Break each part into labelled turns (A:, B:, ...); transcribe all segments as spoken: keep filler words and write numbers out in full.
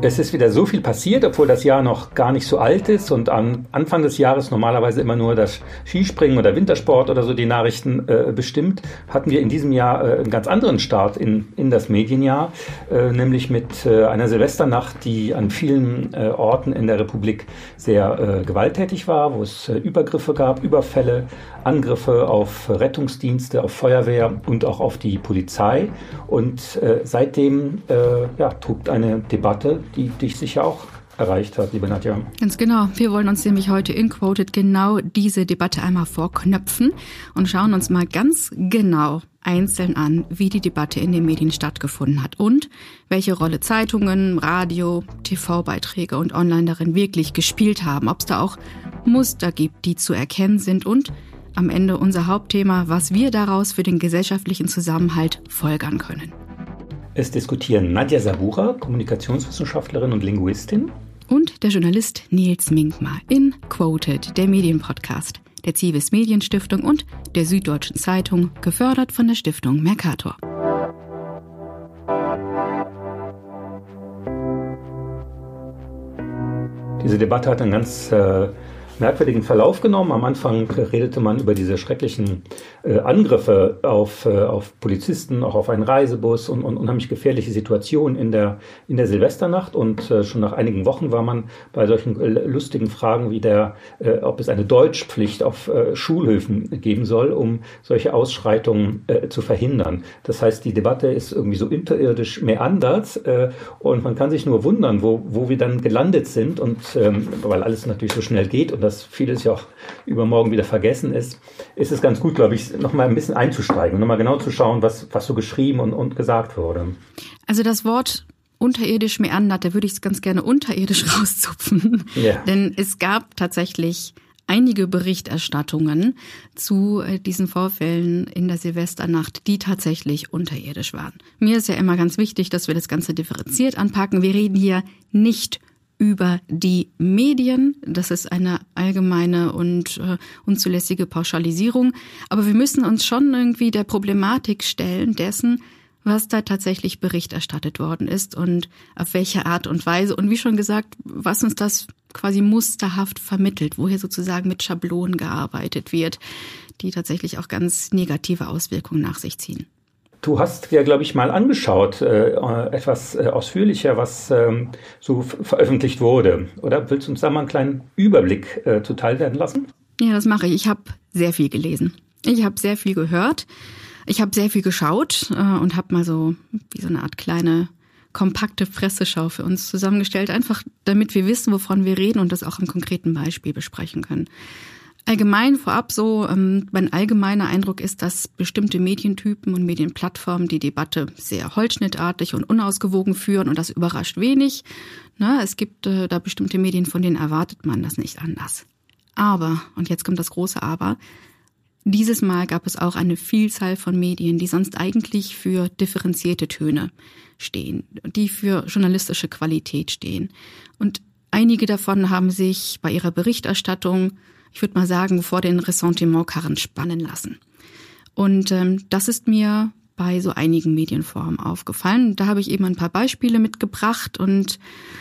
A: Es ist wieder so viel passiert, obwohl das Jahr noch gar nicht so alt ist und am Anfang des Jahres normalerweise immer nur das Skispringen oder Wintersport oder so die Nachrichten äh, bestimmt, hatten wir in diesem Jahr äh, einen ganz anderen Start in, in das Medienjahr, äh, nämlich mit äh, einer Silvesternacht, die an vielen äh, Orten in der Republik sehr äh, gewalttätig war, wo es äh, Übergriffe gab, Überfälle, Angriffe auf Rettungsdienste, auf Feuerwehr und auch auf die Polizei. Und äh, seitdem äh, ja, tobt eine Debatte, die dich sicher auch erreicht hat, liebe Nadja.
B: Ganz genau. Wir wollen uns nämlich heute in Quoted genau diese Debatte einmal vorknöpfen und schauen uns mal ganz genau einzeln an, wie die Debatte in den Medien stattgefunden hat und welche Rolle Zeitungen, Radio, T V-Beiträge und Online darin wirklich gespielt haben, ob es da auch Muster gibt, die zu erkennen sind und am Ende unser Hauptthema, was wir daraus für den gesellschaftlichen Zusammenhalt folgern können.
A: Es diskutieren Nadja Sabura, Kommunikationswissenschaftlerin und Linguistin.
B: Und der Journalist Nils Minkmar in Quoted, der Medienpodcast der Zivis Medienstiftung und der Süddeutschen Zeitung, gefördert von der Stiftung Mercator.
A: Diese Debatte hat einen ganz äh, merkwürdigen Verlauf genommen. Am Anfang redete man über diese schrecklichen äh, Angriffe auf, äh, auf Polizisten, auch auf einen Reisebus und, und unheimlich gefährliche Situationen in der, in der Silvesternacht. Und äh, schon nach einigen Wochen war man bei solchen äh, lustigen Fragen wie der, äh, ob es eine Deutschpflicht auf äh, Schulhöfen geben soll, um solche Ausschreitungen äh, zu verhindern. Das heißt, die Debatte ist irgendwie so unterirdisch meandert äh, und man kann sich nur wundern, wo, wo wir dann gelandet sind. Und ähm, weil alles natürlich so schnell geht und dass vieles ja auch übermorgen wieder vergessen ist, ist es ganz gut, glaube ich, noch mal ein bisschen einzusteigen und noch mal genau zu schauen, was, was so geschrieben und, und gesagt wurde.
B: Also das Wort unterirdisch meandert, da würde ich es ganz gerne unterirdisch rauszupfen. Yeah. Denn es gab tatsächlich einige Berichterstattungen zu diesen Vorfällen in der Silvesternacht, die tatsächlich unterirdisch waren. Mir ist ja immer ganz wichtig, dass wir das Ganze differenziert anpacken. Wir reden hier nicht über die Medien. Das ist eine allgemeine und äh, unzulässige Pauschalisierung. Aber wir müssen uns schon irgendwie der Problematik stellen dessen, was da tatsächlich Bericht erstattet worden ist und auf welche Art und Weise. Und wie schon gesagt, was uns das quasi musterhaft vermittelt, woher sozusagen mit Schablonen gearbeitet wird, die tatsächlich auch ganz negative Auswirkungen nach sich ziehen.
A: Du hast ja, glaube ich, mal angeschaut, äh, etwas äh, ausführlicher, was ähm, so f- veröffentlicht wurde. Oder willst du uns da mal einen kleinen Überblick äh, zuteil werden lassen?
B: Ja, das mache ich. Ich habe sehr viel gelesen. Ich habe sehr viel gehört. Ich habe sehr viel geschaut äh, und habe mal so wie so eine Art kleine kompakte Presseschau für uns zusammengestellt, einfach damit wir wissen, wovon wir reden und das auch im konkreten Beispiel besprechen können. Allgemein vorab so, ähm, mein allgemeiner Eindruck ist, dass bestimmte Medientypen und Medienplattformen die Debatte sehr holzschnittartig und unausgewogen führen und das überrascht wenig. Na, es gibt äh, da bestimmte Medien, von denen erwartet man das nicht anders. Aber, und jetzt kommt das große Aber, dieses Mal gab es auch eine Vielzahl von Medien, die sonst eigentlich für differenzierte Töne stehen, die für journalistische Qualität stehen. Und einige davon haben sich bei ihrer Berichterstattung, ich würde mal sagen, vor den Ressentimentkarren spannen lassen. Und ähm, das ist mir bei so einigen Medienformen aufgefallen. Da habe ich eben ein paar Beispiele mitgebracht und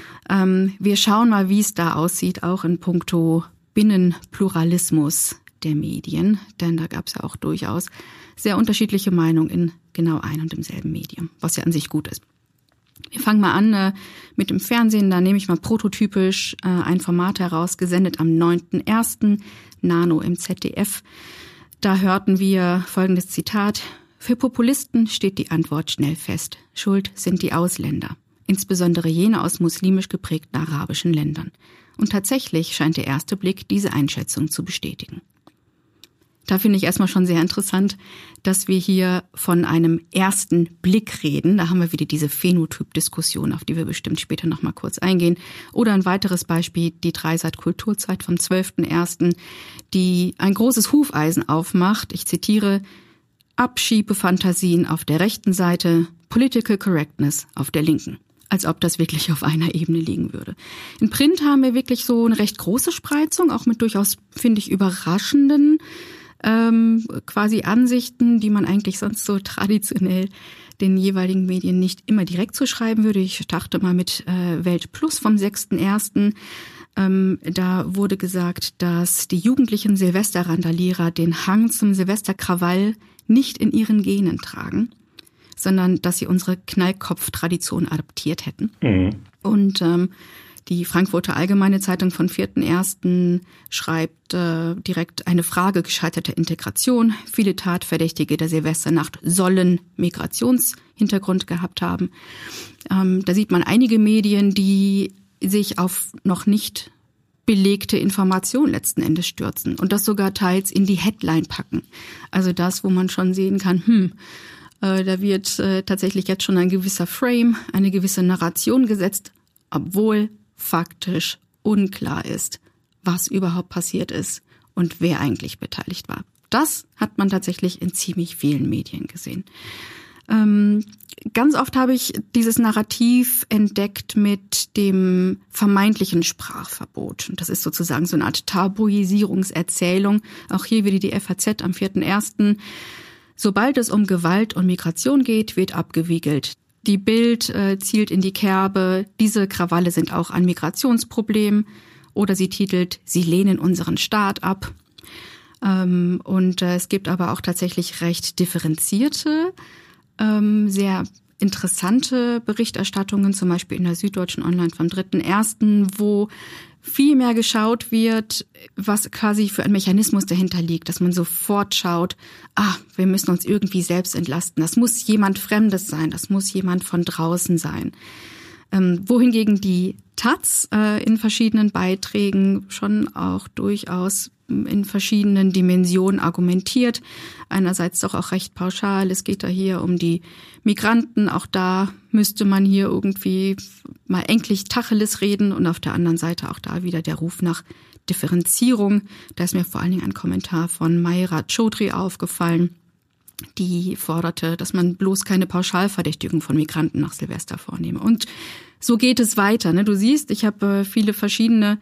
B: ähm, wir schauen mal, wie es da aussieht, auch in puncto Binnenpluralismus der Medien. Denn da gab es ja auch durchaus sehr unterschiedliche Meinungen in genau einem und demselben Medium, was ja an sich gut ist. Wir fangen mal an äh, mit dem Fernsehen. Da nehme ich mal prototypisch äh, ein Format heraus, gesendet am neunten ersten Nano im Z D F. Da hörten wir folgendes Zitat. Für Populisten steht die Antwort schnell fest. Schuld sind die Ausländer, insbesondere jene aus muslimisch geprägten arabischen Ländern. Und tatsächlich scheint der erste Blick diese Einschätzung zu bestätigen. Da finde ich erstmal schon sehr interessant, dass wir hier von einem ersten Blick reden. Da haben wir wieder diese Phänotyp-Diskussion, auf die wir bestimmt später noch mal kurz eingehen. Oder ein weiteres Beispiel, die Dreisat Kulturzeit vom zwölften ersten, die ein großes Hufeisen aufmacht. Ich zitiere, Abschiebefantasien auf der rechten Seite, Political Correctness auf der linken. Als ob das wirklich auf einer Ebene liegen würde. In Print haben wir wirklich so eine recht große Spreizung, auch mit durchaus, finde ich, überraschenden ähm, quasi Ansichten, die man eigentlich sonst so traditionell den jeweiligen Medien nicht immer direkt zuschreiben würde. Ich starte mal mit äh, Welt Plus vom sechsten ersten Ähm, da wurde gesagt, dass die jugendlichen Silvesterrandalierer den Hang zum Silvesterkrawall nicht in ihren Genen tragen, sondern dass sie unsere Knallkopf-Tradition adaptiert hätten. Mhm. Und ähm, die Frankfurter Allgemeine Zeitung von vierten ersten schreibt äh, direkt eine Frage gescheiterter Integration. Viele Tatverdächtige der Silvesternacht sollen Migrationshintergrund gehabt haben. Ähm, da sieht man einige Medien, die sich auf noch nicht belegte Information letzten Endes stürzen und das sogar teils in die Headline packen. Also das, wo man schon sehen kann, hm, äh, da wird äh, tatsächlich jetzt schon ein gewisser Frame, eine gewisse Narration gesetzt, obwohl faktisch unklar ist, was überhaupt passiert ist und wer eigentlich beteiligt war. Das hat man tatsächlich in ziemlich vielen Medien gesehen. Ähm, ganz oft habe ich dieses Narrativ entdeckt mit dem vermeintlichen Sprachverbot. Und das ist sozusagen so eine Art Tabuisierungserzählung. Auch hier wieder die F A Z am vierten ersten Sobald es um Gewalt und Migration geht, wird abgewiegelt. Die Bild äh, zielt in die Kerbe, diese Krawalle sind auch ein Migrationsproblem. Oder sie titelt, sie lehnen unseren Staat ab. Ähm, und äh, es gibt aber auch tatsächlich recht differenzierte, sehr interessante Berichterstattungen, zum Beispiel in der Süddeutschen Online vom dritten ersten, wo viel mehr geschaut wird, was quasi für ein Mechanismus dahinter liegt, dass man sofort schaut, ah, wir müssen uns irgendwie selbst entlasten. Das muss jemand Fremdes sein, das muss jemand von draußen sein. Ähm, wohingegen die Taz äh, in verschiedenen Beiträgen schon auch durchaus in verschiedenen Dimensionen argumentiert. Einerseits doch auch recht pauschal. Es geht da hier um die Migranten. Auch da müsste man hier irgendwie mal endlich Tacheles reden. Und auf der anderen Seite auch da wieder der Ruf nach Differenzierung. Da ist mir vor allen Dingen ein Kommentar von Mayra Chaudhry aufgefallen, die forderte, dass man bloß keine Pauschalverdächtigung von Migranten nach Silvester vornehme. Und so geht es weiter. Ne? Du siehst, ich habe viele verschiedene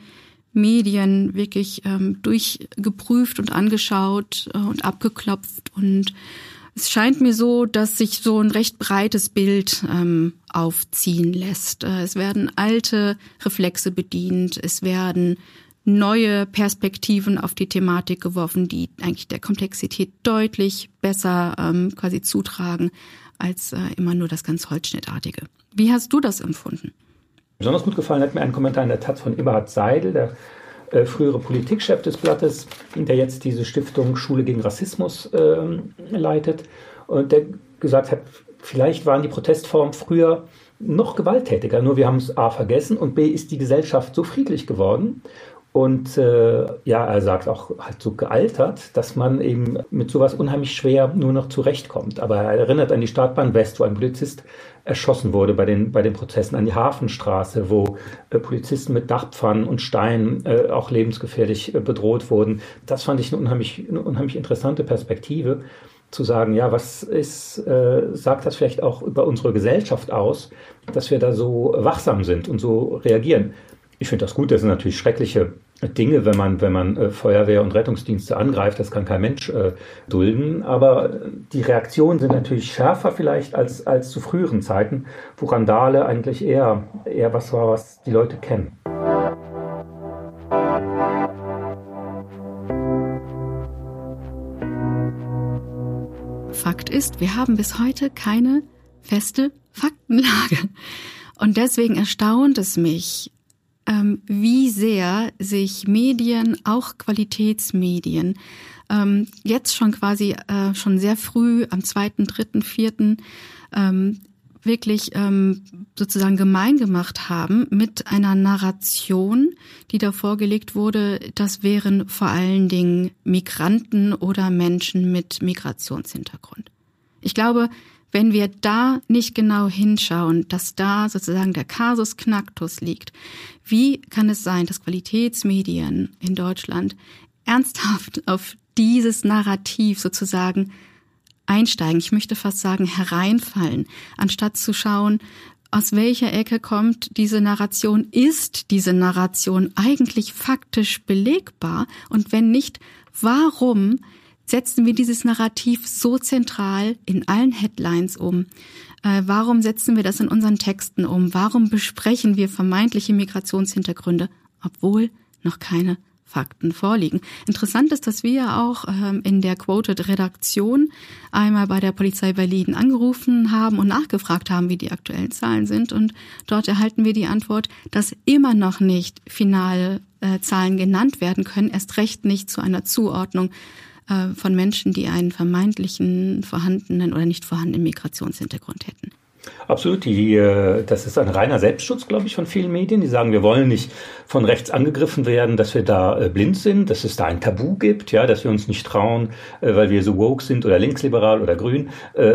B: Medien wirklich ähm, durchgeprüft und angeschaut äh, und abgeklopft. Und es scheint mir so, dass sich so ein recht breites Bild ähm, aufziehen lässt. Äh, es werden alte Reflexe bedient, es werden neue Perspektiven auf die Thematik geworfen, die eigentlich der Komplexität deutlich besser ähm, quasi zutragen als äh, immer nur das ganz Holzschnittartige. Wie hast du das empfunden?
A: Besonders gut gefallen hat mir ein Kommentar in der Taz von Eberhard Seidel, der äh, frühere Politikchef des Blattes, der jetzt diese Stiftung Schule gegen Rassismus äh, leitet und der gesagt hat, vielleicht waren die Protestformen früher noch gewalttätiger, nur wir haben es A vergessen und B ist die Gesellschaft so friedlich geworden. Und äh, ja, er sagt auch halt so gealtert, dass man eben mit sowas unheimlich schwer nur noch zurechtkommt. Aber er erinnert an die Startbahn West, wo ein Polizist erschossen wurde bei den, bei den Protesten, an die Hafenstraße, wo äh, Polizisten mit Dachpfannen und Steinen äh, auch lebensgefährlich äh, bedroht wurden. Das fand ich eine unheimlich, eine unheimlich interessante Perspektive, zu sagen, ja, was ist, äh, sagt das vielleicht auch über unsere Gesellschaft aus, dass wir da so wachsam sind und so reagieren. Ich finde das gut, das sind natürlich schreckliche Dinge, wenn man, wenn man äh, Feuerwehr und Rettungsdienste angreift, das kann kein Mensch äh, dulden, aber die Reaktionen sind natürlich schärfer vielleicht als, als zu früheren Zeiten, wo Randale eigentlich eher, eher was war, was die Leute kennen.
B: Fakt ist, wir haben bis heute keine feste Faktenlage. Und deswegen erstaunt es mich, ähm, wie sehr sich Medien, auch Qualitätsmedien, ähm, jetzt schon quasi äh, schon sehr früh am zweiten, dritten, vierten ähm, wirklich ähm, sozusagen gemein gemacht haben mit einer Narration, die da vorgelegt wurde, das wären vor allen Dingen Migranten oder Menschen mit Migrationshintergrund. Ich glaube, wenn wir da nicht genau hinschauen, dass da sozusagen der Kasus Knacktus liegt, wie kann es sein, dass Qualitätsmedien in Deutschland ernsthaft auf dieses Narrativ sozusagen einsteigen, ich möchte fast sagen hereinfallen, anstatt zu schauen, aus welcher Ecke kommt diese Narration, ist diese Narration eigentlich faktisch belegbar und wenn nicht, warum setzen wir dieses Narrativ so zentral in allen Headlines um? Äh, warum setzen wir das in unseren Texten um? Warum besprechen wir vermeintliche Migrationshintergründe, obwohl noch keine Fakten vorliegen? Interessant ist, dass wir auch ähm, in der Quoted-Redaktion einmal bei der Polizei Berlin angerufen haben und nachgefragt haben, wie die aktuellen Zahlen sind. Und dort erhalten wir die Antwort, dass immer noch nicht finale äh, Zahlen genannt werden können, erst recht nicht zu einer Zuordnung äh, von Menschen, die einen vermeintlichen vorhandenen oder nicht vorhandenen Migrationshintergrund hätten.
A: Absolut, die, das ist ein reiner Selbstschutz, glaube ich, von vielen Medien. Die sagen, wir wollen nicht von rechts angegriffen werden, dass wir da blind sind, dass es da ein Tabu gibt, ja, dass wir uns nicht trauen, weil wir so woke sind oder linksliberal oder grün,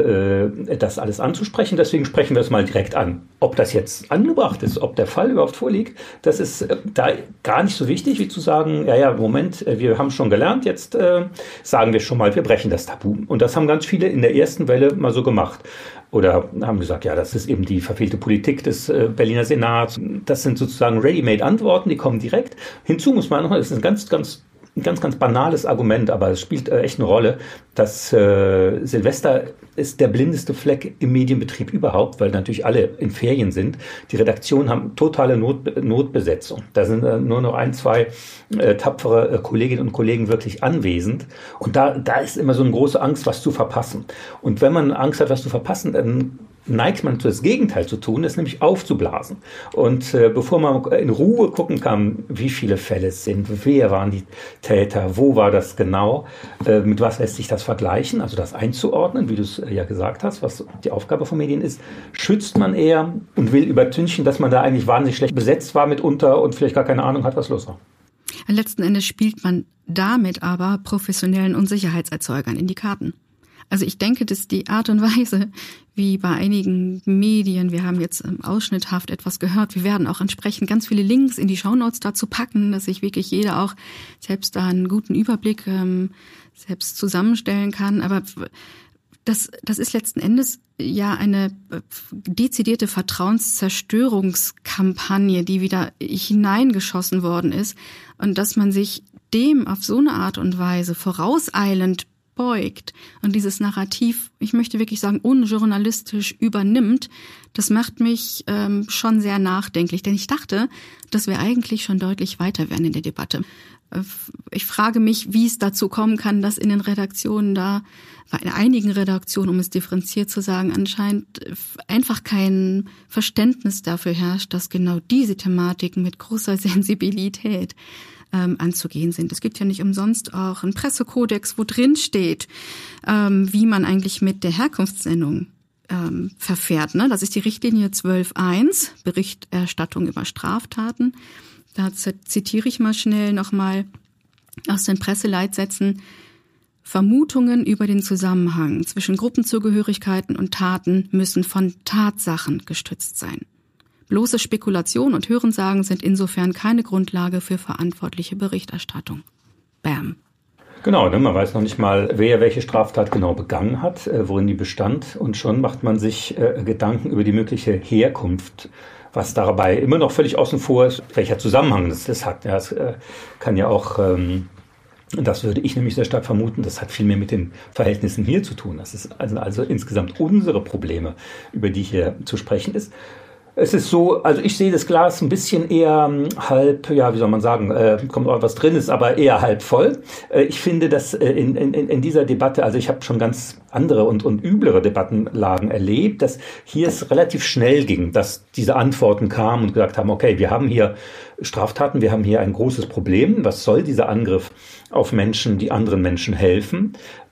A: das alles anzusprechen. Deswegen sprechen wir es mal direkt an. Ob das jetzt angebracht ist, ob der Fall überhaupt vorliegt, das ist da gar nicht so wichtig, wie zu sagen, ja, ja, Moment, wir haben schon gelernt, jetzt äh, sagen wir schon mal, wir brechen das Tabu. Und das haben ganz viele in der ersten Welle mal so gemacht. Oder haben gesagt, ja, das ist eben die verfehlte Politik des äh, Berliner Senats. Das sind sozusagen ready-made-Antworten, die kommen direkt. Hinzu muss man noch, das ist ein ganz, ganz, ein ganz, ganz banales Argument, aber es spielt äh, echt eine Rolle, dass äh, Silvester ist der blindeste Fleck im Medienbetrieb überhaupt, weil natürlich alle in Ferien sind. Die Redaktionen haben totale Not, Notbesetzung. Da sind äh, nur noch ein, zwei äh, tapfere äh, Kolleginnen und Kollegen wirklich anwesend. Und da, da ist immer so eine große Angst, was zu verpassen. Und wenn man Angst hat, was zu verpassen, dann neigt man zu das Gegenteil zu tun, das nämlich aufzublasen. Und äh, bevor man in Ruhe gucken kann, wie viele Fälle es sind, wer waren die Täter, wo war das genau, äh, mit was lässt sich das vergleichen, also das einzuordnen, wie du es ja gesagt hast, was die Aufgabe von Medien ist, schützt man eher und will übertünchen, dass man da eigentlich wahnsinnig schlecht besetzt war mitunter und vielleicht gar keine Ahnung hat, was los war.
B: Letzten Endes spielt man damit aber professionellen Unsicherheitserzeugern in die Karten. Also ich denke, dass die Art und Weise, wie bei einigen Medien, wir haben jetzt ausschnitthaft etwas gehört, wir werden auch entsprechend ganz viele Links in die Shownotes dazu packen, dass sich wirklich jeder auch selbst da einen guten Überblick ähm, selbst zusammenstellen kann. Aber das, das ist letzten Endes ja eine dezidierte Vertrauenszerstörungskampagne, die wieder hineingeschossen worden ist. Und dass man sich dem auf so eine Art und Weise vorauseilend beugt und dieses Narrativ, ich möchte wirklich sagen, unjournalistisch übernimmt, das macht mich ähm, schon sehr nachdenklich. Denn ich dachte, dass wir eigentlich schon deutlich weiter wären in der Debatte. Ich frage mich, wie es dazu kommen kann, dass in den Redaktionen da, in einigen Redaktionen, um es differenziert zu sagen, anscheinend einfach kein Verständnis dafür herrscht, dass genau diese Thematiken mit großer Sensibilität ähm, anzugehen sind. Es gibt ja nicht umsonst auch einen Pressekodex, wo drin steht, ähm, wie man eigentlich mit der Herkunftsnennung ähm, verfährt. Ne? Das ist die Richtlinie zwölf Punkt eins, Berichterstattung über Straftaten. Da zitiere ich mal schnell nochmal aus den Presseleitsätzen: Vermutungen über den Zusammenhang zwischen Gruppenzugehörigkeiten und Taten müssen von Tatsachen gestützt sein. Bloße Spekulation und Hörensagen sind insofern keine Grundlage für verantwortliche Berichterstattung. Bam.
A: Genau, ne, man weiß noch nicht mal, wer welche Straftat genau begangen hat, äh, worin die bestand. Und schon macht man sich äh, Gedanken über die mögliche Herkunft, was dabei immer noch völlig außen vor ist, welcher Zusammenhang das, das hat. Ja, es äh, kann ja auch, ähm, das würde ich nämlich sehr stark vermuten, das hat viel mehr mit den Verhältnissen hier zu tun. Das ist also, also insgesamt unsere Probleme, über die hier zu sprechen ist. Es ist so, also ich sehe das Glas ein bisschen eher halb, ja, wie soll man sagen, äh, kommt auch was drin ist, aber eher halb voll. Äh, ich finde, dass äh, in, in, in dieser Debatte, also ich habe schon ganz andere und, und üblere Debattenlagen erlebt, dass hier es relativ schnell ging, dass diese Antworten kamen und gesagt haben, okay, wir haben hier Straftaten, wir haben hier ein großes Problem. Was soll dieser Angriff auf Menschen, die anderen Menschen helfen?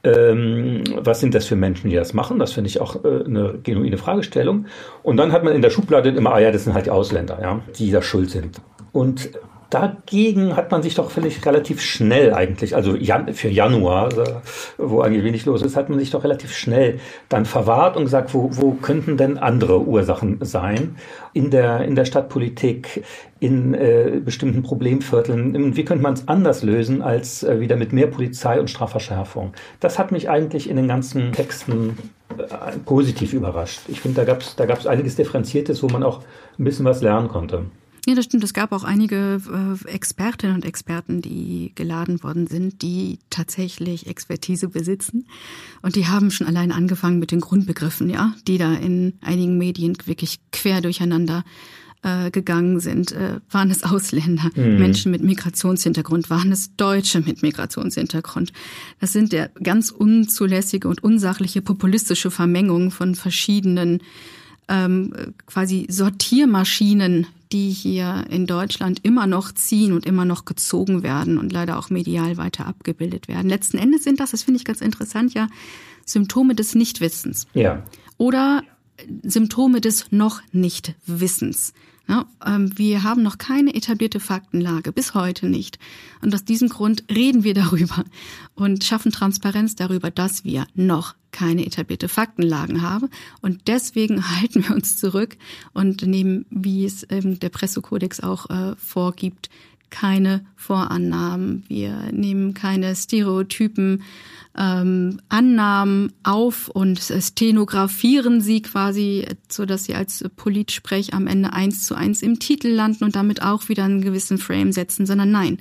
A: Ähm, was sind das für Menschen, die das machen? Das finde ich auch äh, eine genuine Fragestellung. Und dann hat man in der Schublade immer, ah ja, das sind halt die Ausländer, ja, die da schuld sind. Und dagegen hat man sich doch, finde ich, relativ schnell eigentlich, also Jan, für Januar, wo eigentlich wenig los ist, hat man sich doch relativ schnell dann verwahrt und gesagt, wo, wo könnten denn andere Ursachen sein in der, in der Stadtpolitik, in äh, bestimmten Problemvierteln? Wie könnte man es anders lösen als äh, wieder mit mehr Polizei und Strafverschärfung? Das hat mich eigentlich in den ganzen Texten äh, positiv überrascht. Ich finde, da gab es da gab's einiges Differenziertes, wo man auch ein bisschen was lernen konnte.
B: Ja, das stimmt. Es gab auch einige äh, Expertinnen und Experten, die geladen worden sind, die tatsächlich Expertise besitzen. Und die haben schon allein angefangen mit den Grundbegriffen, ja, die da in einigen Medien wirklich quer durcheinander äh, gegangen sind. Äh, waren es Ausländer, mhm. Menschen mit Migrationshintergrund, waren es Deutsche mit Migrationshintergrund? Das sind ja ganz unzulässige und unsachliche populistische Vermengungen von verschiedenen ähm, quasi Sortiermaschinen, die hier in Deutschland immer noch ziehen und immer noch gezogen werden und leider auch medial weiter abgebildet werden. Letzten Endes sind das, das finde ich ganz interessant, ja, Symptome des Nichtwissens.
A: Ja.
B: Oder Symptome des noch Nichtwissens. Ja, ähm, wir haben noch keine etablierte Faktenlage, bis heute nicht. Und aus diesem Grund reden wir darüber und schaffen Transparenz darüber, dass wir noch keine etablierte Faktenlagen haben. Und deswegen halten wir uns zurück und nehmen, wie es ähm, der Pressekodex auch äh, vorgibt, keine Vorannahmen. Wir nehmen keine Stereotypen, ähm, Annahmen auf und stenografieren sie quasi, so dass sie als Politsprech am Ende eins zu eins im Titel landen und damit auch wieder einen gewissen Frame setzen, sondern nein,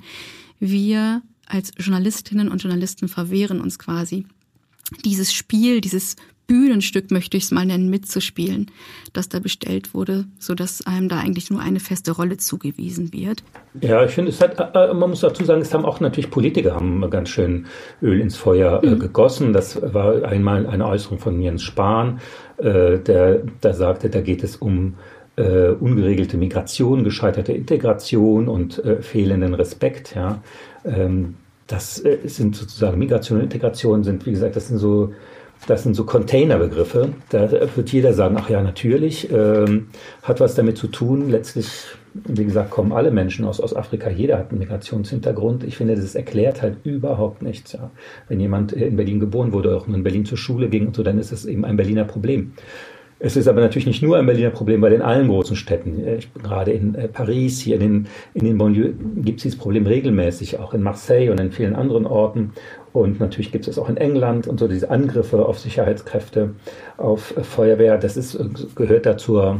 B: wir als Journalistinnen und Journalisten verwehren uns quasi, dieses Spiel, dieses Bühnenstück, möchte ich es mal nennen, mitzuspielen, das da bestellt wurde, sodass einem da eigentlich nur eine feste Rolle zugewiesen wird.
A: Ja, ich finde, es hat, man muss dazu sagen, es haben auch natürlich Politiker haben ganz schön Öl ins Feuer mhm. gegossen. Das war einmal eine Äußerung von Jens Spahn, der, der sagte, da geht es um äh, ungeregelte Migration, gescheiterte Integration und äh, fehlenden Respekt. Ja, ähm, das äh, sind sozusagen Migration und Integration sind, wie gesagt, das sind so Das sind so Containerbegriffe. Da wird jeder sagen, ach ja, natürlich, ähm, hat was damit zu tun. Letztlich, wie gesagt, kommen alle Menschen aus, aus Afrika. Jeder hat einen Migrationshintergrund. Ich finde, das erklärt halt überhaupt nichts. Ja. Wenn jemand in Berlin geboren wurde, auch in Berlin zur Schule ging und so, dann ist es eben ein Berliner Problem. Es ist aber natürlich nicht nur ein Berliner Problem, weil in allen großen Städten, ich bin gerade in Paris, hier in den, in den Banlieues, gibt es dieses Problem regelmäßig, auch in Marseille und in vielen anderen Orten. Und natürlich gibt es auch in England und so diese Angriffe auf Sicherheitskräfte, auf Feuerwehr. Das ist, gehört da zur,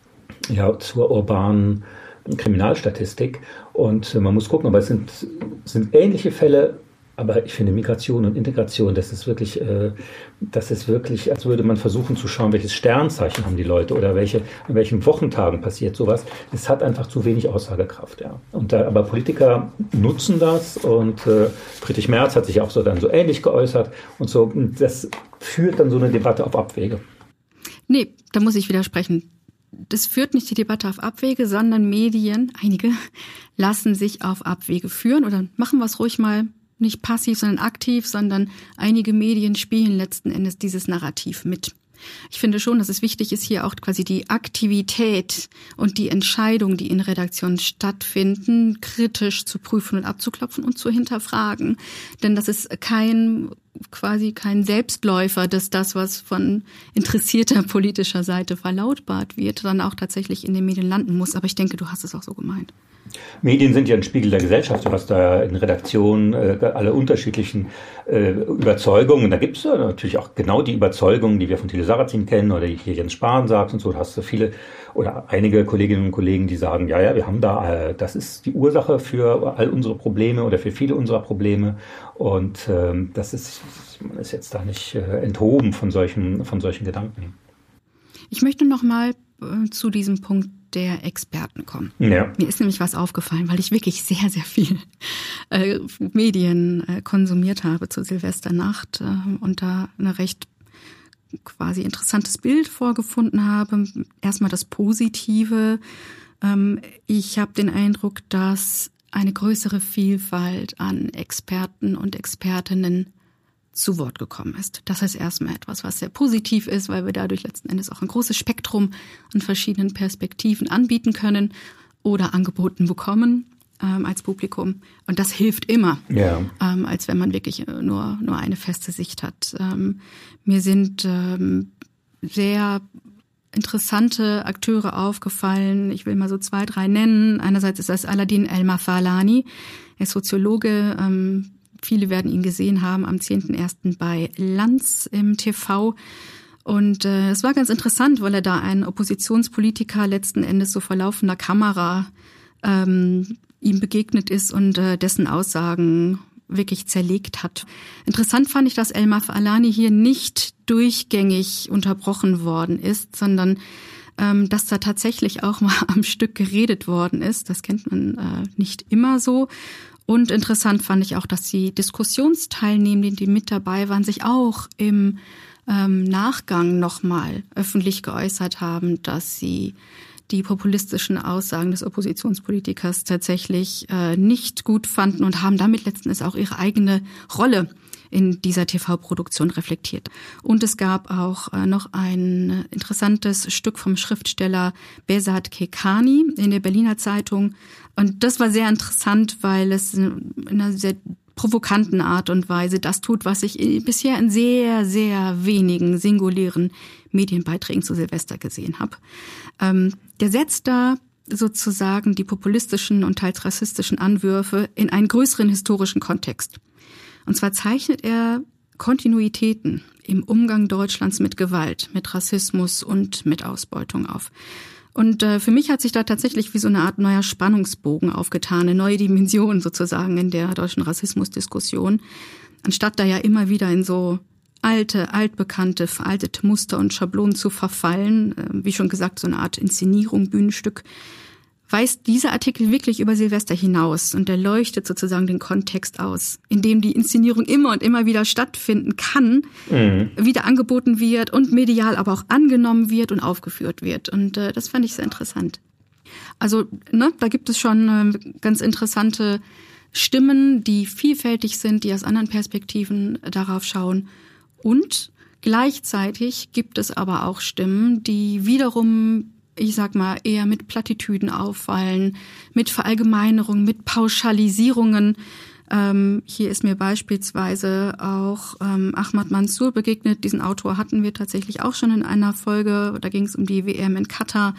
A: ja, zur urbanen Kriminalstatistik. Und man muss gucken, aber es sind, sind ähnliche Fälle. Aber ich finde Migration und Integration, das ist wirklich, äh, das ist wirklich, als würde man versuchen zu schauen, welches Sternzeichen haben die Leute oder welche, an welchen Wochentagen passiert sowas. Es hat einfach zu wenig Aussagekraft, ja. Und da, aber Politiker nutzen das und äh, Friedrich Merz hat sich auch so dann so ähnlich geäußert und so. Und das führt dann so eine Debatte auf Abwege.
B: Nee, da muss ich widersprechen. Das führt nicht die Debatte auf Abwege, sondern Medien, einige, lassen sich auf Abwege führen oder machen wir es ruhig mal. Nicht passiv, sondern aktiv, sondern einige Medien spielen letzten Endes dieses Narrativ mit. Ich finde schon, dass es wichtig ist, hier auch quasi die Aktivität und die Entscheidungen, die in Redaktionen stattfinden, kritisch zu prüfen und abzuklopfen und zu hinterfragen. Denn das ist kein quasi kein Selbstläufer, dass das, was von interessierter politischer Seite verlautbart wird, dann auch tatsächlich in den Medien landen muss. Aber ich denke, du hast es auch so gemeint.
A: Medien sind ja ein Spiegel der Gesellschaft. Du hast da in Redaktionen äh, alle unterschiedlichen äh, Überzeugungen. Da gibt es ja natürlich auch genau die Überzeugungen, die wir von Thilo Sarrazin kennen oder die hier Jens Spahn sagt und so. Da hast du viele oder einige Kolleginnen und Kollegen, die sagen, ja, ja, wir haben da, äh, das ist die Ursache für all unsere Probleme oder für viele unserer Probleme. Und ähm, das ist, man ist jetzt da nicht äh, enthoben von solchen, von solchen Gedanken.
B: Ich möchte noch mal äh, zu diesem Punkt der Experten kommen. Ja. Mir ist nämlich was aufgefallen, weil ich wirklich sehr, sehr viel äh, Medien äh, konsumiert habe zur Silvesternacht äh, und da eine recht quasi interessantes Bild vorgefunden habe. Erstmal das Positive. Ähm, ich habe den Eindruck, dass eine größere Vielfalt an Experten und Expertinnen zu Wort gekommen ist. Das ist erstmal etwas, was sehr positiv ist, weil wir dadurch letzten Endes auch ein großes Spektrum an verschiedenen Perspektiven anbieten können oder angeboten bekommen ähm, als Publikum. Und das hilft immer, ja. ähm, als wenn man wirklich nur nur eine feste Sicht hat. Ähm, mir sind ähm, sehr interessante Akteure aufgefallen. Ich will mal so zwei, drei nennen. Einerseits ist das Aladin El-Mafalani, er ist Soziologe. Ähm, viele werden ihn gesehen haben am zehnten ersten bei Lanz im T V. Und äh, es war ganz interessant, weil er da einen Oppositionspolitiker letzten Endes so vor laufender Kamera ähm, ihm begegnet ist und äh, dessen Aussagen wirklich zerlegt hat. Interessant fand ich, dass El Mafalani hier nicht durchgängig unterbrochen worden ist, sondern ähm, dass da tatsächlich auch mal am Stück geredet worden ist. Das kennt man äh, nicht immer so. Und interessant fand ich auch, dass die Diskussionsteilnehmenden, die mit dabei waren, sich auch im ähm, Nachgang nochmal öffentlich geäußert haben, dass sie die populistischen Aussagen des Oppositionspolitikers tatsächlich äh, nicht gut fanden und haben damit letzten Endes auch ihre eigene Rolle in dieser T V-Produktion reflektiert. Und es gab auch äh, noch ein interessantes Stück vom Schriftsteller Behzad Kekani in der Berliner Zeitung. Und das war sehr interessant, weil es in einer sehr provokanten Art und Weise das tut, was ich bisher in sehr, sehr wenigen singulären Medienbeiträgen zu Silvester gesehen habe. Ähm, der setzt da sozusagen die populistischen und teils rassistischen Anwürfe in einen größeren historischen Kontext. Und zwar zeichnet er Kontinuitäten im Umgang Deutschlands mit Gewalt, mit Rassismus und mit Ausbeutung auf. Und äh, für mich hat sich da tatsächlich wie so eine Art neuer Spannungsbogen aufgetan, eine neue Dimension sozusagen in der deutschen Rassismusdiskussion. Anstatt da ja immer wieder in so alte, altbekannte, veraltete Muster und Schablonen zu verfallen, äh, wie schon gesagt, so eine Art Inszenierung, Bühnenstück, weist dieser Artikel wirklich über Silvester hinaus und der leuchtet sozusagen den Kontext aus, in dem die Inszenierung immer und immer wieder stattfinden kann, mhm. wieder angeboten wird und medial aber auch angenommen wird und aufgeführt wird. Und äh, das fand ich sehr interessant. Also ne, da gibt es schon äh, ganz interessante Stimmen, die vielfältig sind, die aus anderen Perspektiven darauf schauen. Und gleichzeitig gibt es aber auch Stimmen, die wiederum, ich sag mal, eher mit Plattitüden auffallen, mit Verallgemeinerungen, mit Pauschalisierungen. Ähm, hier ist mir beispielsweise auch ähm, Ahmad Mansour begegnet. Diesen Autor hatten wir tatsächlich auch schon in einer Folge. Da ging es um die W M in Katar.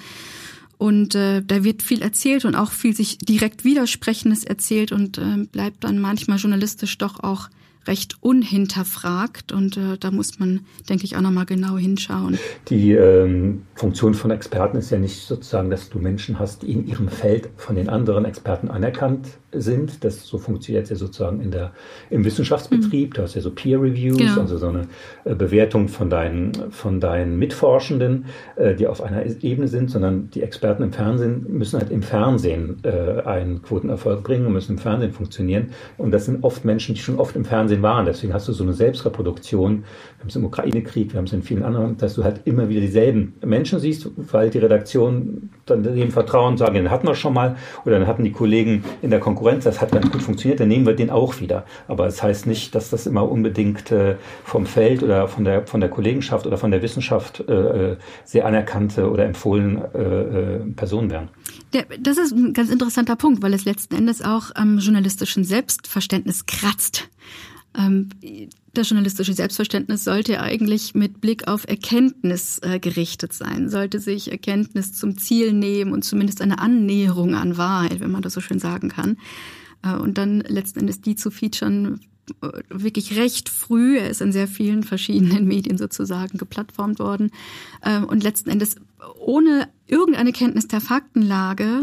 B: Und äh, da wird viel erzählt und auch viel sich direkt Widersprechendes erzählt und äh, bleibt dann manchmal journalistisch doch auch recht unhinterfragt und äh, da muss man, denke ich, auch nochmal genau hinschauen.
A: Die ähm, Funktion von Experten ist ja nicht sozusagen, dass du Menschen hast, die in ihrem Feld von den anderen Experten anerkannt sind. Das so funktioniert ja sozusagen in der, im Wissenschaftsbetrieb. Mhm. Da hast ja so Peer Reviews, genau. Also so eine äh, Bewertung von deinen, von deinen Mitforschenden, äh, die auf einer Ebene sind, sondern die Experten im Fernsehen müssen halt im Fernsehen äh, einen Quotenerfolg bringen und müssen im Fernsehen funktionieren. Und das sind oft Menschen, die schon oft im Fernsehen waren. Deswegen hast du so eine Selbstreproduktion. Wir haben es im Ukraine-Krieg, wir haben es in vielen anderen, dass du halt immer wieder dieselben Menschen siehst, weil die Redaktion dann dem vertrauen, sagen, den hatten wir schon mal oder dann hatten die Kollegen in der Konkurrenz, das hat ganz gut funktioniert, dann nehmen wir den auch wieder. Aber es das heißt nicht, dass das immer unbedingt äh, vom Feld oder von der, von der Kollegenschaft oder von der Wissenschaft äh, sehr anerkannte oder empfohlene äh, Personen wären.
B: Der, das ist ein ganz interessanter Punkt, weil es letzten Endes auch am journalistischen Selbstverständnis kratzt. Ähm, das journalistische Selbstverständnis sollte eigentlich mit Blick auf Erkenntnis äh, gerichtet sein, sollte sich Erkenntnis zum Ziel nehmen und zumindest eine Annäherung an Wahrheit, wenn man das so schön sagen kann. Äh, und dann letzten Endes die zu featuren, äh, wirklich recht früh, er ist in sehr vielen verschiedenen Medien sozusagen geplattformt worden äh, und letzten Endes ohne irgendeine Kenntnis der Faktenlage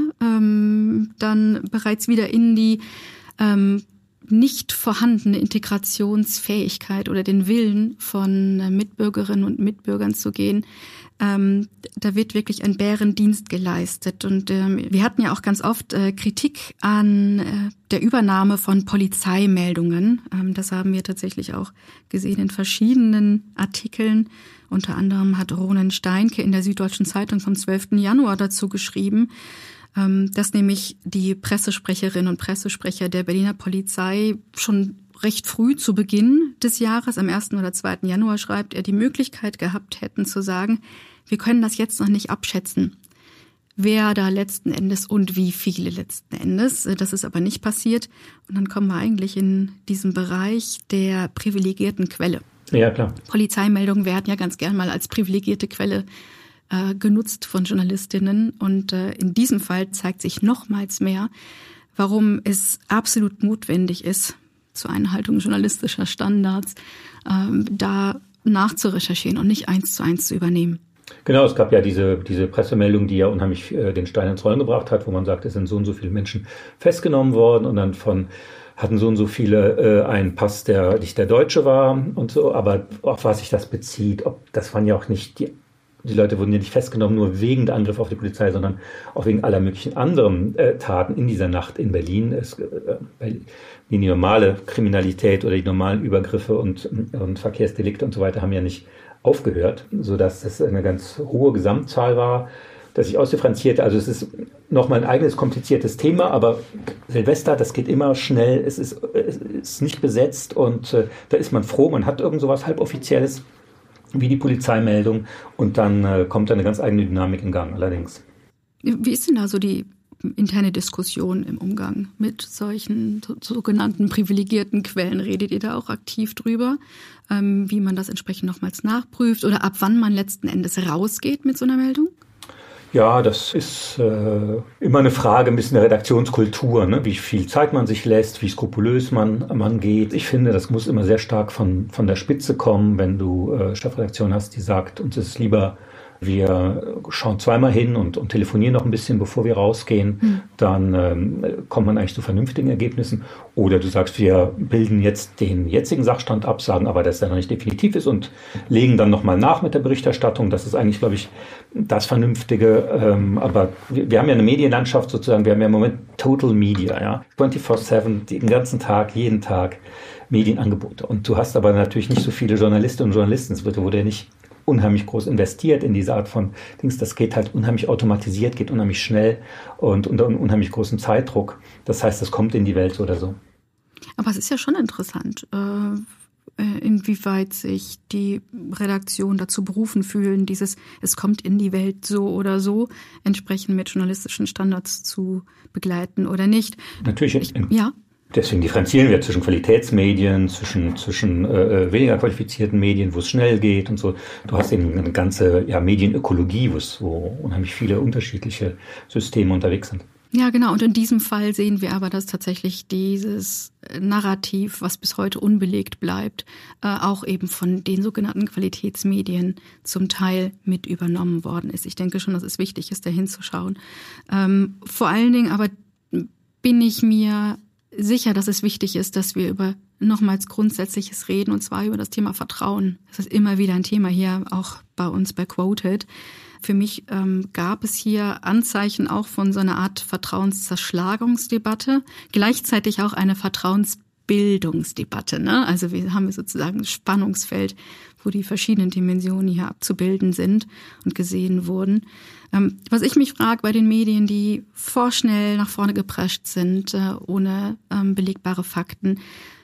B: ähm, dann bereits wieder in die ähm, nicht vorhandene Integrationsfähigkeit oder den Willen von Mitbürgerinnen und Mitbürgern zu gehen. Ähm, da wird wirklich ein Bärendienst geleistet. Und ähm, wir hatten ja auch ganz oft äh, Kritik an äh, der Übernahme von Polizeimeldungen. Ähm, das haben wir tatsächlich auch gesehen in verschiedenen Artikeln. Unter anderem hat Ronen Steinke in der Süddeutschen Zeitung vom zwölften Januar dazu geschrieben, dass nämlich die Pressesprecherinnen und Pressesprecher der Berliner Polizei schon recht früh zu Beginn des Jahres, am ersten oder zweiten Januar, schreibt er, die Möglichkeit gehabt hätten zu sagen, wir können das jetzt noch nicht abschätzen, wer da letzten Endes und wie viele letzten Endes. Das ist aber nicht passiert. Und dann kommen wir eigentlich in diesen Bereich der privilegierten Quelle.
A: Ja, klar.
B: Polizeimeldungen werden ja ganz gern mal als privilegierte Quelle äh, genutzt von Journalistinnen. Und äh, in diesem Fall zeigt sich nochmals mehr, warum es absolut notwendig ist, zur Einhaltung journalistischer Standards, äh, da nachzurecherchieren und nicht eins zu eins zu übernehmen.
A: Genau, es gab ja diese, diese Pressemeldung, die ja unheimlich äh, den Stein ins Rollen gebracht hat, wo man sagt, es sind so und so viele Menschen festgenommen worden und dann von hatten so und so viele äh, einen Pass, der nicht der deutsche war und so, aber auf was sich das bezieht, ob das waren ja auch nicht die, die Leute wurden ja nicht festgenommen nur wegen der Angriffe auf die Polizei, sondern auch wegen aller möglichen anderen äh, Taten in dieser Nacht in Berlin. Es, äh, die normale Kriminalität oder die normalen Übergriffe und, und Verkehrsdelikte und so weiter haben ja nicht aufgehört, sodass es eine ganz hohe Gesamtzahl war, dass sich ausdifferenzierte. Also es ist nochmal ein eigenes kompliziertes Thema, aber Silvester, das geht immer schnell, es ist, es ist nicht besetzt und äh, da ist man froh, man hat irgend sowas halboffizielles wie die Polizeimeldung und dann äh, kommt da eine ganz eigene Dynamik in Gang allerdings.
B: Wie ist denn da so die interne Diskussion im Umgang mit solchen so, sogenannten privilegierten Quellen? Redet ihr da auch aktiv drüber, ähm, wie man das entsprechend nochmals nachprüft oder ab wann man letzten Endes rausgeht mit so einer Meldung?
A: Ja, das ist äh, immer eine Frage, ein bisschen der Redaktionskultur, ne? Wie viel Zeit man sich lässt, wie skrupulös man, man geht. Ich finde, das muss immer sehr stark von, von der Spitze kommen, wenn du äh, Chefredaktion hast, die sagt, uns ist lieber, wir schauen zweimal hin und, und telefonieren noch ein bisschen, bevor wir rausgehen. Hm. Dann ähm, kommt man eigentlich zu vernünftigen Ergebnissen. Oder du sagst, wir bilden jetzt den jetzigen Sachstand ab, sagen aber, dass der noch nicht definitiv ist und legen dann nochmal nach mit der Berichterstattung. Das ist eigentlich, glaube ich, das Vernünftige. Ähm, aber wir, wir haben ja eine Medienlandschaft sozusagen, wir haben ja im Moment Total Media, ja, vierundzwanzig sieben, den ganzen Tag, jeden Tag Medienangebote. Und du hast aber natürlich nicht so viele Journalistinnen und Journalisten. Es wurde ja nicht unheimlich groß investiert in diese Art von Dings. Das geht halt unheimlich automatisiert, geht unheimlich schnell und unter unheimlich großem Zeitdruck. Das heißt, das kommt in die Welt so oder so.
B: Aber es ist ja schon interessant, äh, inwieweit sich die Redaktion dazu berufen fühlen, dieses es kommt in die Welt so oder so entsprechend mit journalistischen Standards zu begleiten oder nicht.
A: Natürlich.
B: Ich, ja.
A: Deswegen differenzieren wir zwischen Qualitätsmedien, zwischen, zwischen äh, weniger qualifizierten Medien, wo es schnell geht und so. Du hast eben eine ganze ja, Medienökologie, wo unheimlich viele unterschiedliche Systeme unterwegs sind.
B: Ja, genau. Und in diesem Fall sehen wir aber, dass tatsächlich dieses Narrativ, was bis heute unbelegt bleibt, äh, auch eben von den sogenannten Qualitätsmedien zum Teil mit übernommen worden ist. Ich denke schon, dass es wichtig ist, da hinzuschauen. Ähm, vor allen Dingen aber bin ich mir sicher, dass es wichtig ist, dass wir über nochmals Grundsätzliches reden, und zwar über das Thema Vertrauen. Das ist immer wieder ein Thema hier, auch bei uns bei Quoted. Für mich ähm, gab es hier Anzeichen auch von so einer Art Vertrauenszerschlagungsdebatte, gleichzeitig auch eine Vertrauensbildungsdebatte, ne? Also wir haben sozusagen ein Spannungsfeld, wo die verschiedenen Dimensionen hier abzubilden sind und gesehen wurden. Ähm, was ich mich frage bei den Medien, die vorschnell nach vorne geprescht sind, äh, ohne ähm, belegbare Fakten,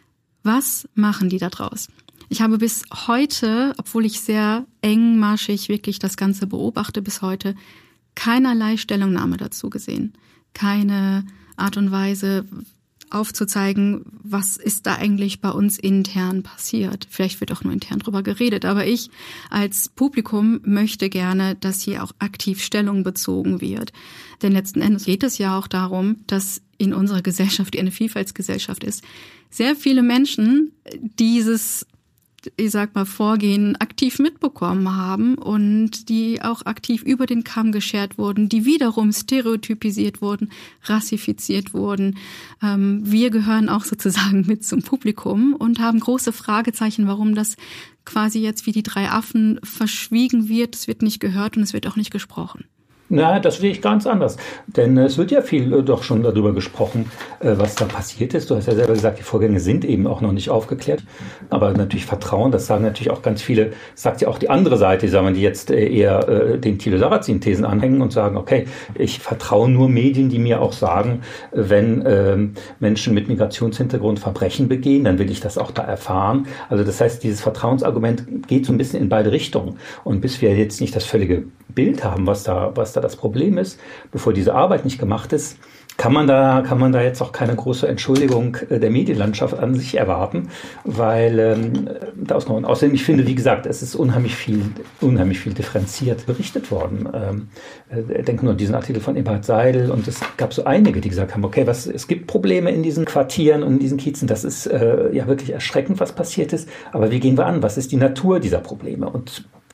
B: was machen die da draus? Ich habe bis heute, obwohl ich sehr engmaschig wirklich das Ganze beobachte, bis heute keinerlei Stellungnahme dazu gesehen. Keine Art und Weise aufzuzeigen, was ist da eigentlich bei uns intern passiert. Vielleicht wird auch nur intern drüber geredet, aber ich als Publikum möchte gerne, dass hier auch aktiv Stellung bezogen wird. Denn letzten Endes geht es ja auch darum, dass in unserer Gesellschaft, die eine Vielfaltsgesellschaft ist, sehr viele Menschen dieses, ich sag mal, Vorgehen aktiv mitbekommen haben und die auch aktiv über den Kamm geschert wurden, die wiederum stereotypisiert wurden, rassifiziert wurden. Ähm, wir gehören auch sozusagen mit zum Publikum und haben große Fragezeichen, warum das quasi jetzt wie die drei Affen verschwiegen wird. Es wird nicht gehört und es wird auch nicht gesprochen.
A: Na, das sehe ich ganz anders. Denn es wird ja viel äh, doch schon darüber gesprochen, äh, was da passiert ist. Du hast ja selber gesagt, die Vorgänge sind eben auch noch nicht aufgeklärt. Aber natürlich Vertrauen, das sagen natürlich auch ganz viele, sagt ja auch die andere Seite, sagen wir, die jetzt äh, eher äh, den Thilo-Sarrazin-Thesen anhängen und sagen, okay, ich vertraue nur Medien, die mir auch sagen, wenn äh, Menschen mit Migrationshintergrund Verbrechen begehen, dann will ich das auch da erfahren. Also das heißt, dieses Vertrauensargument geht so ein bisschen in beide Richtungen. Und bis wir jetzt nicht das völlige Bild haben, was da, was da das Problem ist, bevor diese Arbeit nicht gemacht ist, kann man da, kann man da jetzt auch keine große Entschuldigung der Medienlandschaft an sich erwarten, weil ähm, da aus, und außerdem, ich finde, wie gesagt, es ist unheimlich viel, unheimlich viel differenziert berichtet worden. Ähm, äh, denke nur an diesen Artikel von Eberhard Seidel und es gab so einige, die gesagt haben, okay, was, es gibt Probleme in diesen Quartieren und in diesen Kiezen, das ist äh, ja wirklich erschreckend, was passiert ist, aber wie gehen wir an? Was ist die Natur dieser Probleme? Und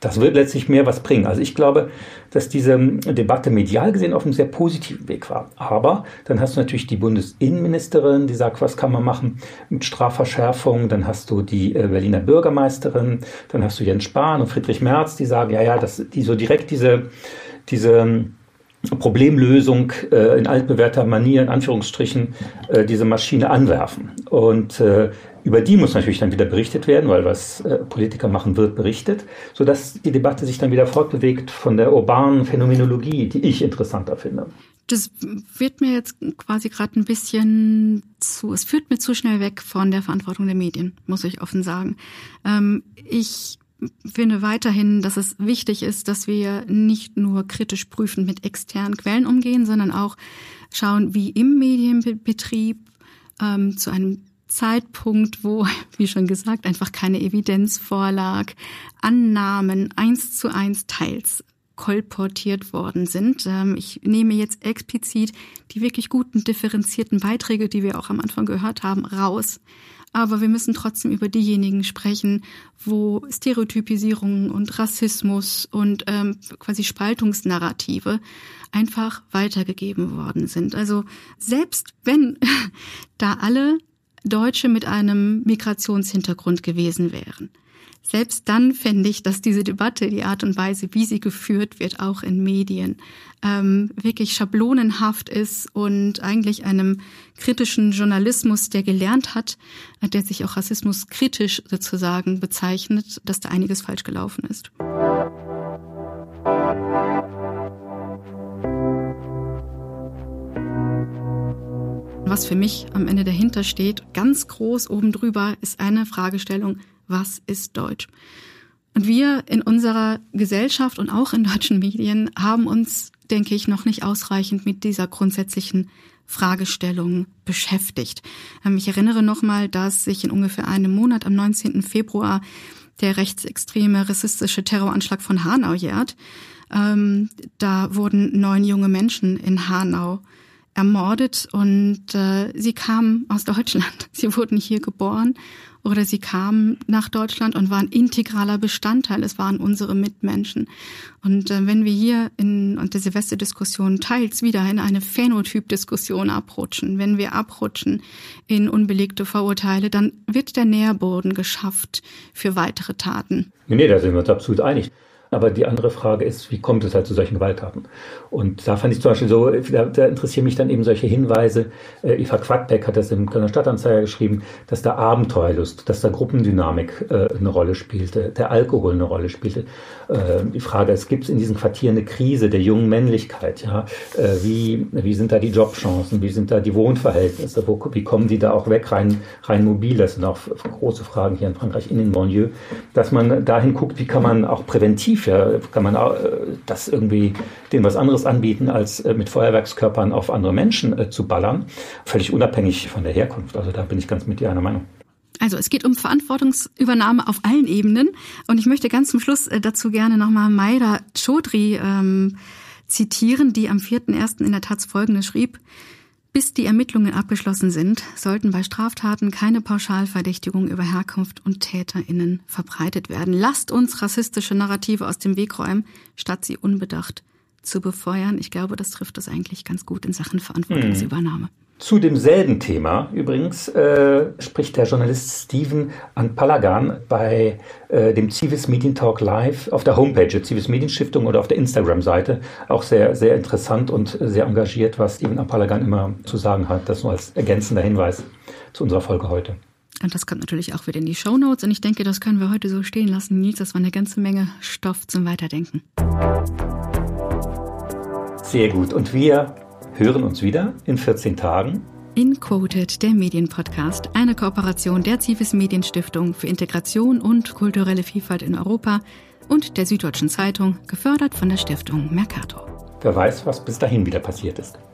A: Das wird letztlich mehr was bringen. Also ich glaube, dass diese Debatte medial gesehen auf einem sehr positiven Weg war. Aber dann hast du natürlich die Bundesinnenministerin, die sagt, was kann man machen mit Strafverschärfung. Dann hast du die Berliner Bürgermeisterin, dann hast du Jens Spahn und Friedrich Merz, die sagen, ja, ja, dass die so direkt diese, diese Problemlösung äh, in altbewährter Manier, in Anführungsstrichen, äh, diese Maschine anwerfen. Und äh, über die muss natürlich dann wieder berichtet werden, weil was äh, Politiker machen, wird berichtet, sodass die Debatte sich dann wieder fortbewegt von der urbanen Phänomenologie, die ich interessanter finde.
B: Das wird mir jetzt quasi gerade ein bisschen zu, es führt mir zu schnell weg von der Verantwortung der Medien, muss ich offen sagen. Ähm, ich finde weiterhin, dass es wichtig ist, dass wir nicht nur kritisch prüfend mit externen Quellen umgehen, sondern auch schauen, wie im Medienbetrieb ähm, zu einem Zeitpunkt, wo, wie schon gesagt, einfach keine Evidenz vorlag, Annahmen eins zu eins teils kolportiert worden sind. Ich nehme jetzt explizit die wirklich guten, differenzierten Beiträge, die wir auch am Anfang gehört haben, raus. Aber wir müssen trotzdem über diejenigen sprechen, wo Stereotypisierungen und Rassismus und ähm, quasi Spaltungsnarrative einfach weitergegeben worden sind. Also selbst wenn da alle Deutsche mit einem Migrationshintergrund gewesen wären. Selbst dann fände ich, dass diese Debatte, die Art und Weise, wie sie geführt wird, auch in Medien, ähm, wirklich schablonenhaft ist und eigentlich einem kritischen Journalismus, der gelernt hat, der sich auch rassismuskritisch sozusagen bezeichnet, dass da einiges falsch gelaufen ist. Was für mich am Ende dahinter steht, ganz groß oben drüber, ist eine Fragestellung: Was ist Deutsch? Und wir in unserer Gesellschaft und auch in deutschen Medien haben uns, denke ich, noch nicht ausreichend mit dieser grundsätzlichen Fragestellung beschäftigt. Ich erinnere nochmal, dass sich in ungefähr einem Monat, am neunzehnten Februar, der rechtsextreme rassistische Terroranschlag von Hanau jährt. Da wurden neun junge Menschen in Hanau ermordet und äh, sie kamen aus Deutschland. Sie wurden hier geboren oder sie kamen nach Deutschland und waren integraler Bestandteil. Es waren unsere Mitmenschen. Und äh, wenn wir hier in und der Silvesterdiskussion teils wieder in eine Phänotypdiskussion abrutschen, wenn wir abrutschen in unbelegte Vorurteile, dann wird der Nährboden geschafft für weitere Taten.
A: Nee, da sind wir uns absolut einig. Aber die andere Frage ist, wie kommt es halt zu solchen Gewalttaten? Und da fand ich zum Beispiel so, da, da interessieren mich dann eben solche Hinweise. Äh, Eva Quadbeck hat das im Kölner Stadtanzeiger geschrieben, dass da Abenteuerlust, dass da Gruppendynamik äh, eine Rolle spielte, der Alkohol eine Rolle spielte. Äh, die Frage, es gibt in diesen Quartieren eine Krise der jungen Männlichkeit. Ja? Äh, wie, wie sind da die Jobchancen? Wie sind da die Wohnverhältnisse? Wo, wie kommen die da auch weg, rein, rein mobil? Das sind auch große Fragen hier in Frankreich, in den Banlieues. Dass man dahin guckt, wie kann man auch präventiv, ja, kann man auch, das irgendwie denen was anderes anbieten, als mit Feuerwerkskörpern auf andere Menschen äh, zu ballern. Völlig unabhängig von der Herkunft. Also da bin ich ganz mit dir einer Meinung.
B: Also es geht um Verantwortungsübernahme auf allen Ebenen. Und ich möchte ganz zum Schluss dazu gerne nochmal Mayra Chaudhry ähm, zitieren, die am vierten ersten in der Taz Folgendes schrieb: Bis die Ermittlungen abgeschlossen sind, sollten bei Straftaten keine Pauschalverdächtigungen über Herkunft und TäterInnen verbreitet werden. Lasst uns rassistische Narrative aus dem Weg räumen, statt sie unbedacht zu befeuern. Ich glaube, das trifft das eigentlich ganz gut in Sachen Verantwortungsübernahme.
A: Zu demselben Thema übrigens äh, spricht der Journalist Steven Anpalagan bei äh, dem Civis Medientalk Live auf der Homepage der Civis Medienstiftung oder auf der Instagram-Seite. Auch sehr, sehr interessant und sehr engagiert, was Steven Anpalagan immer zu sagen hat. Das nur als ergänzender Hinweis zu unserer Folge heute.
B: Und das kommt natürlich auch wieder in die Shownotes. Und ich denke, das können wir heute so stehen lassen. Nils, das war eine ganze Menge Stoff zum Weiterdenken.
A: Sehr gut. Und wir hören uns wieder in vierzehn Tagen.
B: In Quoted, der Medienpodcast, eine Kooperation der Civis Medienstiftung für Integration und kulturelle Vielfalt in Europa und der Süddeutschen Zeitung, gefördert von der Stiftung Mercator.
A: Wer weiß, was bis dahin wieder passiert ist.